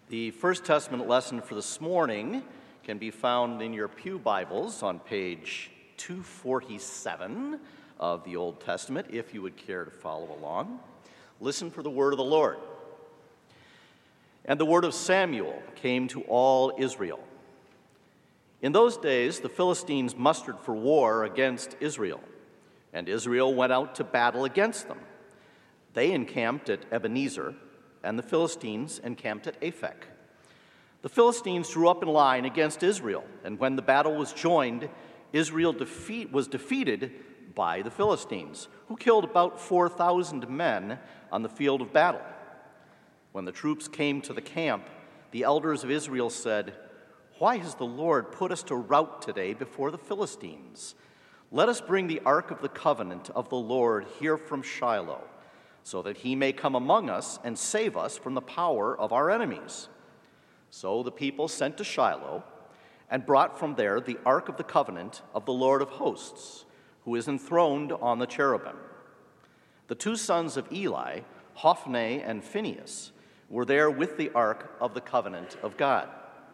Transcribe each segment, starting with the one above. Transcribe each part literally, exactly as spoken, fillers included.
The First Testament lesson for this morning can be found in your pew Bibles on page two forty-seven of the Old Testament, if you would care to follow along. Listen for the word of the Lord. And the word of Samuel came to all Israel. In those days, the Philistines mustered for war against Israel, and Israel went out to battle against them. They encamped at Ebenezer, and the Philistines encamped at Aphek. The Philistines drew up in line against Israel, and when the battle was joined, Israel defeat, was defeated by the Philistines, who killed about four thousand men on the field of battle. When the troops came to the camp, the elders of Israel said, "Why has the Lord put us to rout today before the Philistines? Let us bring the ark of the covenant of the Lord here from Shiloh, so that he may come among us and save us from the power of our enemies." So the people sent to Shiloh and brought from there the ark of the covenant of the Lord of hosts, who is enthroned on the cherubim. The two sons of Eli, Hophni and Phinehas, were there with the ark of the covenant of God.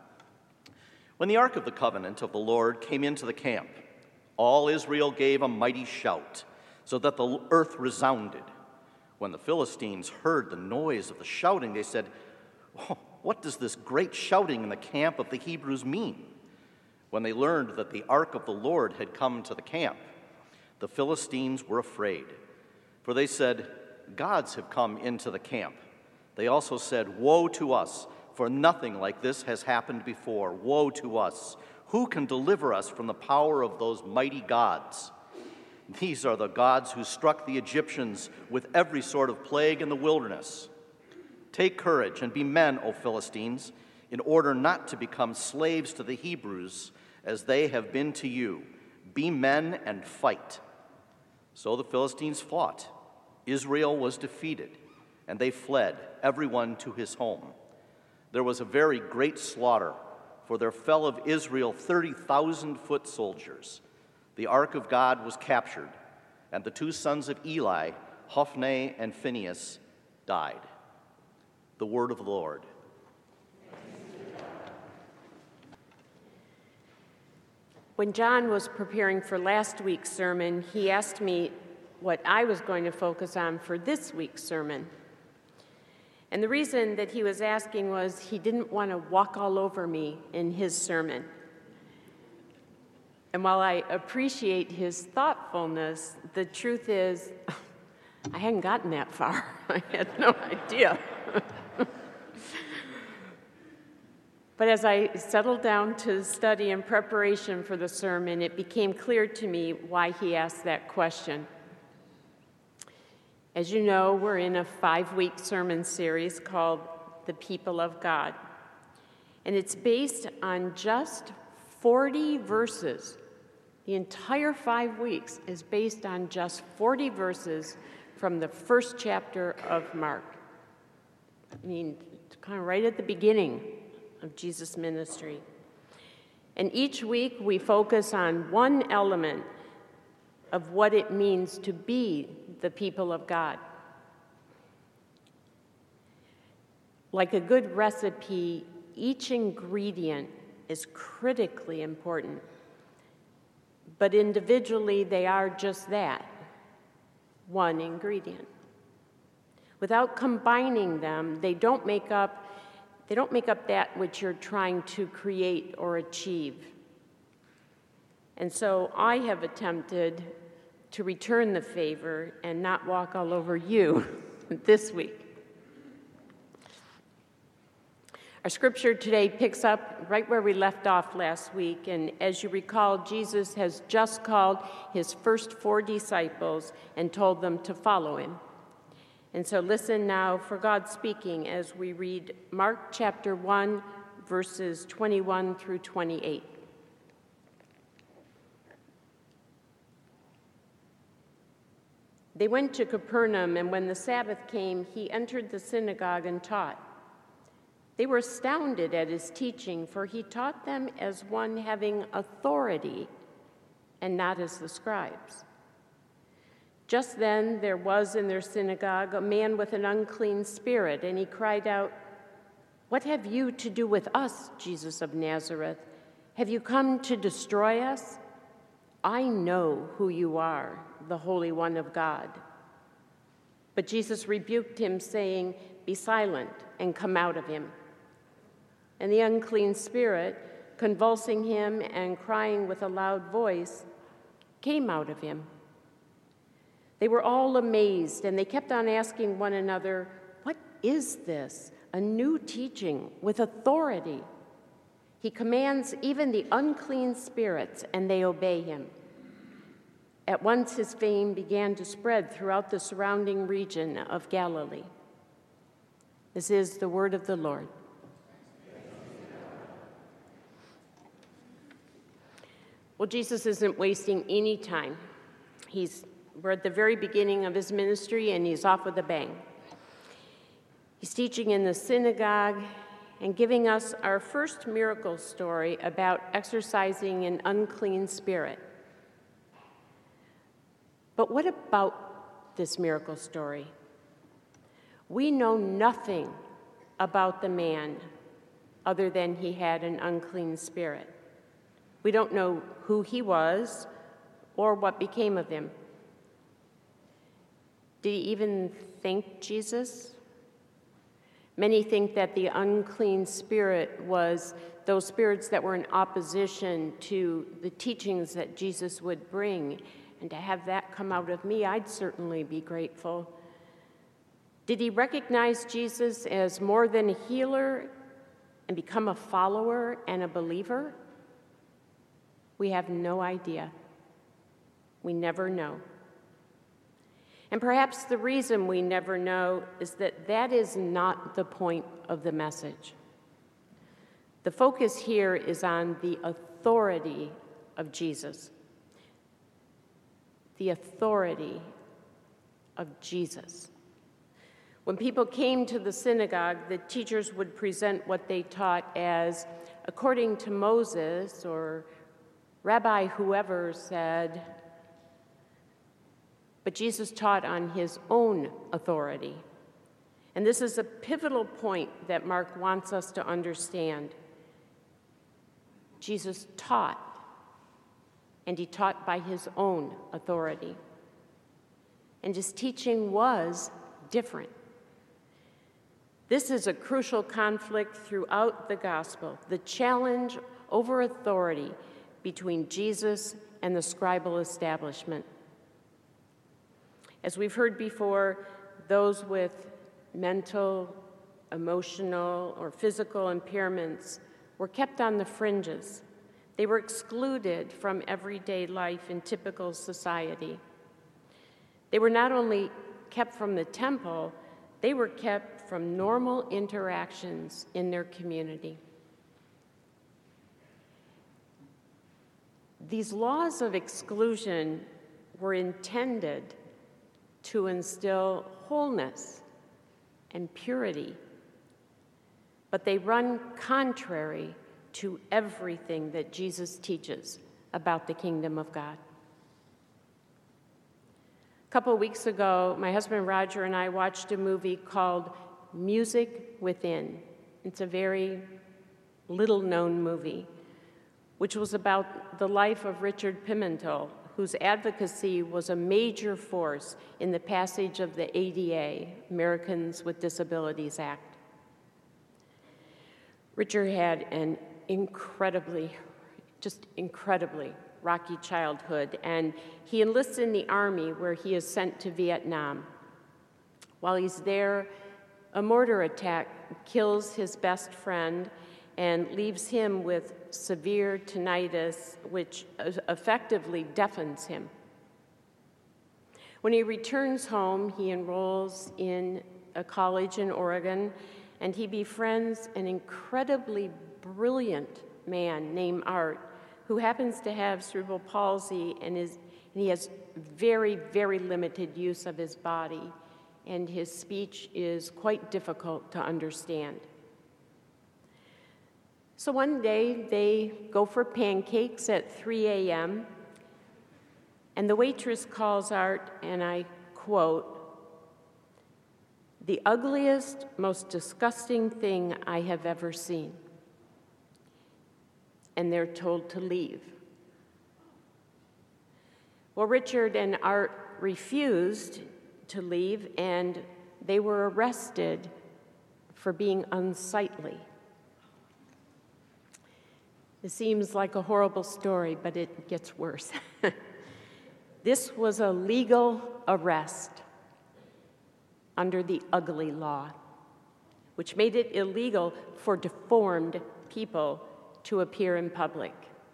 When the ark of the covenant of the Lord came into the camp, all Israel gave a mighty shout, so that the earth resounded. When the Philistines heard the noise of the shouting, they said, "Oh, what does this great shouting in the camp of the Hebrews mean?" When they learned that the ark of the Lord had come to the camp, the Philistines were afraid, for they said, "Gods have come into the camp." They also said, "Woe to us, for nothing like this has happened before. Woe to us! Who can deliver us from the power of those mighty gods? These are the gods who struck the Egyptians with every sort of plague in the wilderness. Take courage and be men, O Philistines, in order not to become slaves to the Hebrews as they have been to you. Be men and fight." So the Philistines fought. Israel was defeated, and they fled, everyone to his home. There was a very great slaughter, for there fell of Israel thirty thousand foot soldiers. The ark of God was captured, and the two sons of Eli, Hophni and Phinehas, died. The word of the Lord. When John was preparing for last week's sermon, he asked me what I was going to focus on for this week's sermon. And the reason that he was asking was he didn't want to walk all over me in his sermon. And while I appreciate his thoughtfulness, the truth is, I hadn't gotten that far. I had no idea. But as I settled down to study in preparation for the sermon, it became clear to me why he asked that question. As you know, we're in a five-week sermon series called The People of God. And it's based on just forty verses. The entire five weeks is based on just forty verses from the first chapter of Mark. I mean, kind of right at the beginning of Jesus' ministry. And each week we focus on one element of what it means to be the people of God. Like a good recipe, each ingredient is critically important. But individually, they are just that, one ingredient. Without combining them, they don't make up, they don't make up that which you're trying to create or achieve. And so I have attempted to return the favor and not walk all over you this week. Our scripture today picks up right where we left off last week, and as you recall, Jesus has just called his first four disciples and told them to follow him. And so listen now for God speaking as we read Mark chapter one, verses twenty-one through twenty-eight. They went to Capernaum, and when the Sabbath came, he entered the synagogue and taught. They were astounded at his teaching, for he taught them as one having authority and not as the scribes. Just then there was in their synagogue a man with an unclean spirit, and he cried out, "What have you to do with us, Jesus of Nazareth? Have you come to destroy us? I know who you are, the Holy One of God." But Jesus rebuked him, saying, "Be silent and come out of him." And the unclean spirit, convulsing him and crying with a loud voice, came out of him. They were all amazed, and they kept on asking one another, "What is this? A new teaching with authority. He commands even the unclean spirits, and they obey him." At once his fame began to spread throughout the surrounding region of Galilee. This is the word of the Lord. Well, Jesus isn't wasting any time. He's, we're at the very beginning of his ministry, and he's off with a bang. He's teaching in the synagogue and giving us our first miracle story about exorcising an unclean spirit. But what about this miracle story? We know nothing about the man other than he had an unclean spirit. We don't know who he was or what became of him. Did he even thank Jesus? Many think that the unclean spirit was those spirits that were in opposition to the teachings that Jesus would bring. And to have that come out of me, I'd certainly be grateful. Did he recognize Jesus as more than a healer and become a follower and a believer? We have no idea. We never know. And perhaps the reason we never know is that that is not the point of the message. The focus here is on the authority of Jesus. The authority of Jesus. When people came to the synagogue, the teachers would present what they taught as, according to Moses, or Rabbi whoever said, but Jesus taught on his own authority. And this is a pivotal point that Mark wants us to understand. Jesus taught, and he taught by his own authority. And his teaching was different. This is a crucial conflict throughout the gospel, the challenge over authority between Jesus and the scribal establishment. As we've heard before, those with mental, emotional, or physical impairments were kept on the fringes. They were excluded from everyday life in typical society. They were not only kept from the temple, they were kept from normal interactions in their community. These laws of exclusion were intended to instill wholeness and purity, but they run contrary to everything that Jesus teaches about the kingdom of God. A couple of weeks ago, my husband Roger and I watched a movie called Music Within. It's a very little-known movie, which was about the life of Richard Pimentel, whose advocacy was a major force in the passage of the A D A, Americans with Disabilities Act. Richard had an incredibly, just incredibly rocky childhood, and he enlists in the Army, where he is sent to Vietnam. While he's there, a mortar attack kills his best friend and leaves him with severe tinnitus, which effectively deafens him. When he returns home, he enrolls in a college in Oregon, and he befriends an incredibly brilliant man named Art, who happens to have cerebral palsy and, is, and he has very, very limited use of his body, and his speech is quite difficult to understand. So one day, they go for pancakes at three a.m., and the waitress calls Art, and I quote, the ugliest, most disgusting thing I have ever seen. And they're told to leave. Well, Richard and Art refused to leave, and they were arrested for being unsightly. It seems like a horrible story, but it gets worse. This was a legal arrest under the ugly law, which made it illegal for deformed people to appear in public.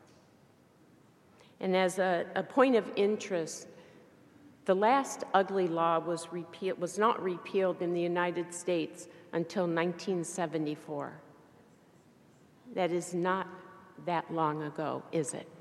And as a, a point of interest, the last ugly law was, repeal, was not repealed in the United States until nineteen seventy-four. That is not that long ago, is it?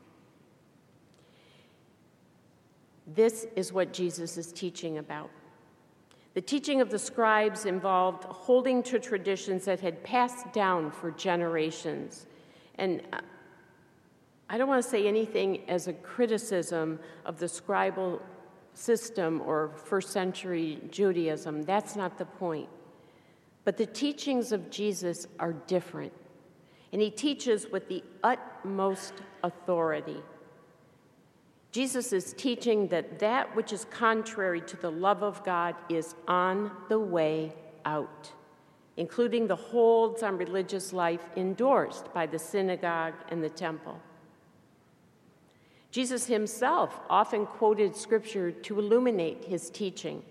This is what Jesus is teaching about. The teaching of the scribes involved holding to traditions that had passed down for generations. And I don't want to say anything as a criticism of the scribal system or first century Judaism. That's not the point. But the teachings of Jesus are different. And he teaches with the utmost authority. Jesus is teaching that that which is contrary to the love of God is on the way out, including the holds on religious life endorsed by the synagogue and the temple. Jesus himself often quoted scripture to illuminate his teaching,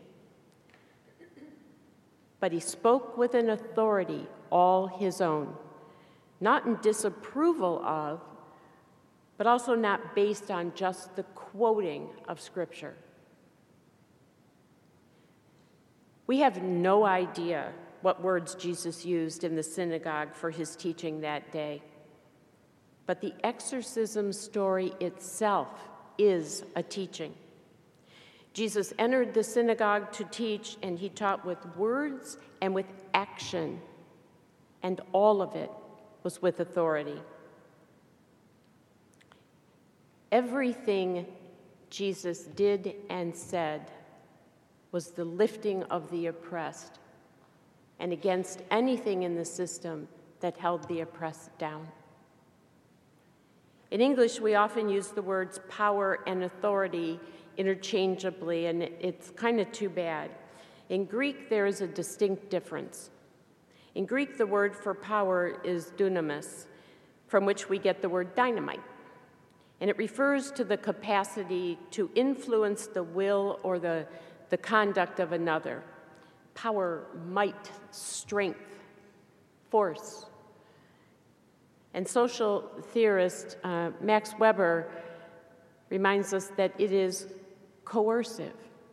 but he spoke with an authority all his own, not in disapproval of, but also not based on just the quoting of scripture. We have no idea what words Jesus used in the synagogue for his teaching that day. But the exorcism story itself is a teaching. Jesus entered the synagogue to teach, and he taught with words and with action, and all of it was with authority. Everything Jesus did and said was the lifting of the oppressed and against anything in the system that held the oppressed down. In English, we often use the words power and authority interchangeably, and it's kind of too bad. In Greek, there is a distinct difference. In Greek, the word for power is dunamis, from which we get the word dynamite. And it refers to the capacity to influence the will or the, the conduct of another. Power, might, strength, force. And social theorist uh, Max Weber reminds us that it is coercive.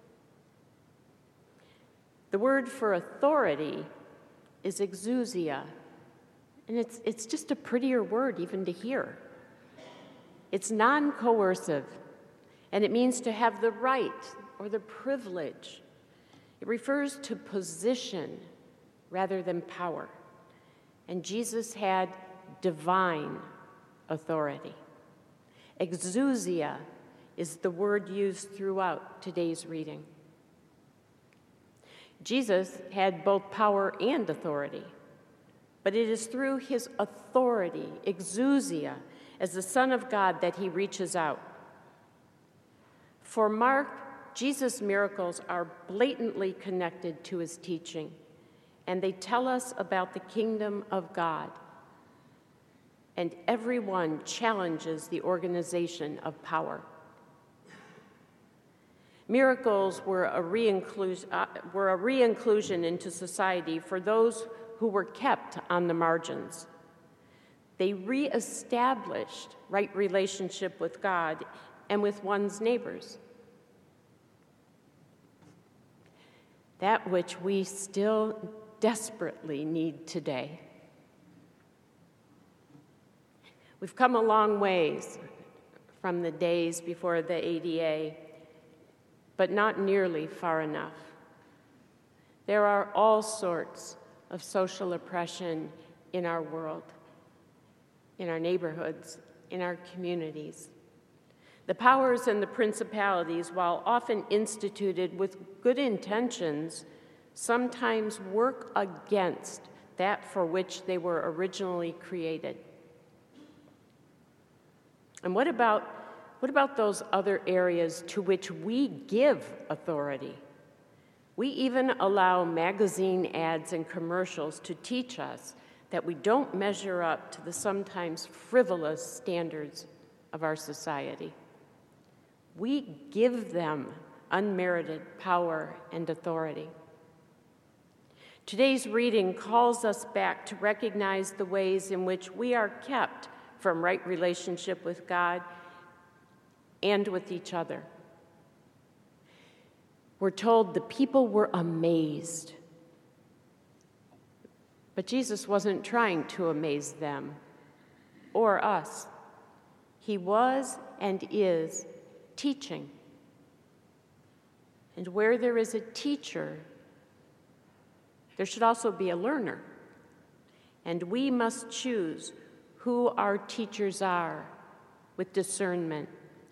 The word for authority is exousia, and it's, it's just a prettier word even to hear. It's non-coercive, and it means to have the right or the privilege. It refers to position rather than power. And Jesus had divine authority. Exousia is the word used throughout today's reading. Jesus had both power and authority, but it is through his authority, exousia, as the Son of God that he reaches out. For Mark, Jesus' miracles are blatantly connected to his teaching, and they tell us about the kingdom of God. And everyone challenges the organization of power. Miracles were a, reinclusion, uh, were a reinclusion into society for those who were kept on the margins. They reestablished right relationship with God and with one's neighbors. That which we still desperately need today. We've come a long ways from the days before the A D A, but not nearly far enough. There are all sorts of social oppression in our world, in our neighborhoods, in our communities. The powers and the principalities, while often instituted with good intentions, sometimes work against that for which they were originally created. And what about, what about those other areas to which we give authority? We even allow magazine ads and commercials to teach us that we don't measure up to the sometimes frivolous standards of our society. We give them unmerited power and authority. Today's reading calls us back to recognize the ways in which we are kept from right relationship with God and with each other. We're told the people were amazed. But Jesus wasn't trying to amaze them or us. He was and is teaching. And where there is a teacher, there should also be a learner. And we must choose who our teachers are with discernment.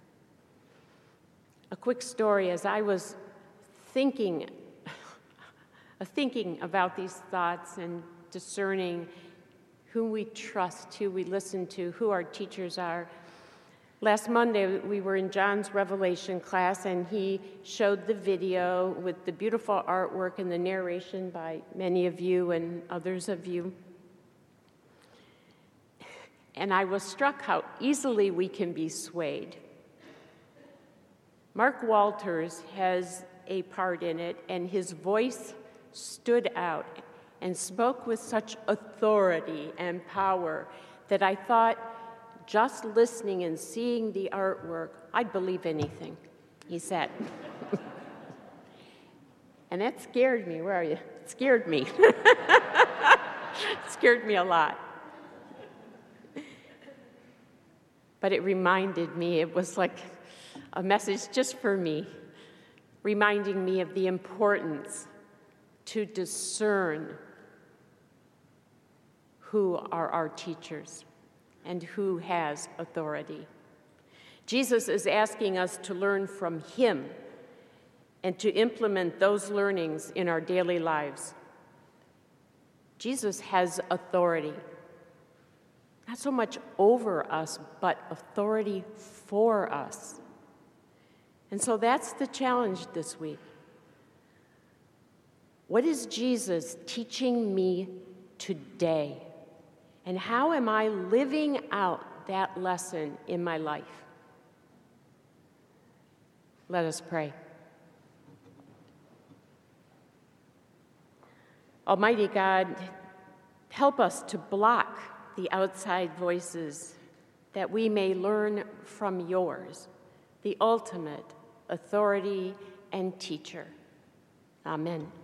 A quick story: as I was thinking, thinking about these thoughts and discerning who we trust, who we listen to, who our teachers are. Last Monday, we were in John's Revelation class, and he showed the video with the beautiful artwork and the narration by many of you and others of you. And I was struck how easily we can be swayed. Mark Walters has a part in it, and his voice stood out and spoke with such authority and power that I thought, just listening and seeing the artwork, I'd believe anything he said. And that scared me. Where are you? It scared me. It scared me a lot. But it reminded me, it was like a message just for me, reminding me of the importance to discern who are our teachers and who has authority. Jesus is asking us to learn from him and to implement those learnings in our daily lives. Jesus has authority, not so much over us, but authority for us. And so that's the challenge this week. What is Jesus teaching me today? And how am I living out that lesson in my life? Let us pray. Almighty God, help us to block the outside voices that we may learn from yours, the ultimate authority and teacher. Amen.